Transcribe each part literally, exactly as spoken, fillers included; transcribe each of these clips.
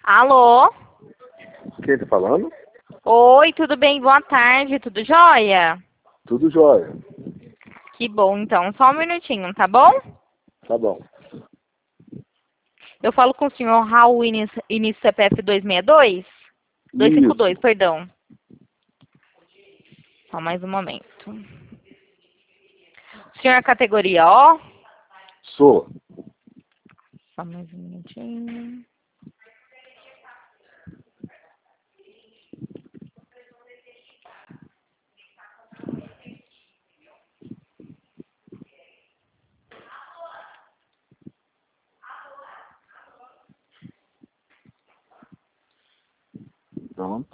Alô? Quem tá falando? Oi, tudo bem? Boa tarde, tudo jóia? Tudo jóia. Que bom, então. Só um minutinho, tá bom? Tá bom. Eu falo com o senhor Raul, início, início C P F dois seis dois? dois cinco dois, Isso. perdão. Só mais um momento. O senhor é categoria O? Sou. Só mais um minutinho. Pronto.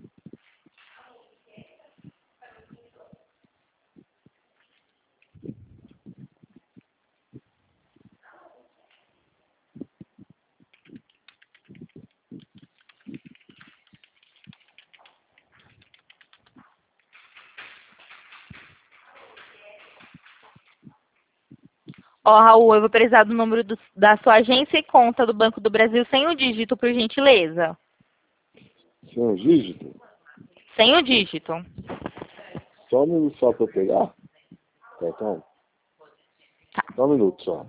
Ó, Raul, eu vou precisar do número do- da sua agência e conta do Banco do Brasil sem o dígito, por gentileza. Sem o dígito? Sem o dígito. Só um minuto só pra eu pegar. Cartão? Só um minuto só.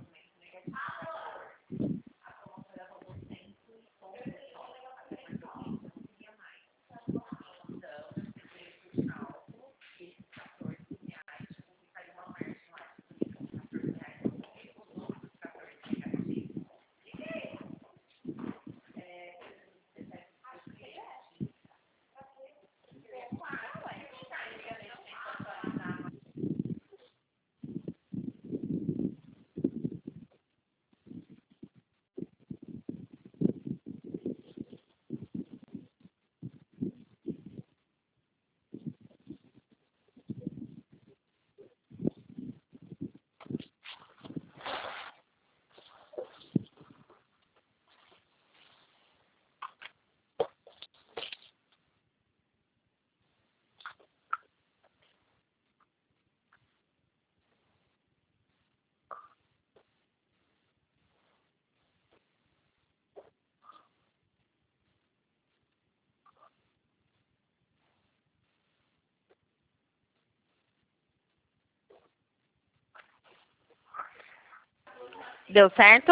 Deu certo?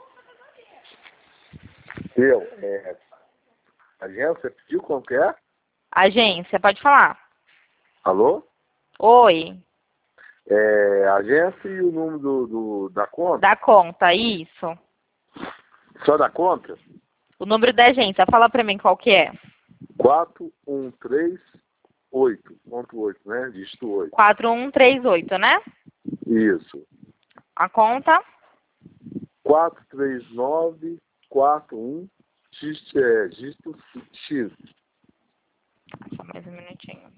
Deu. É, agência pediu qual que é? Agência, pode falar. Alô? Oi, É, agência e o número do, do- da conta? da conta, isso. Só da conta? O número da agência, fala pra mim qual que é. quatro um três oito ponto oito, né? Dígito oito. quatro um três oito, né? Isso. A conta? quatro três nove quatro um X, é, dígito X. Só mais um minutinho.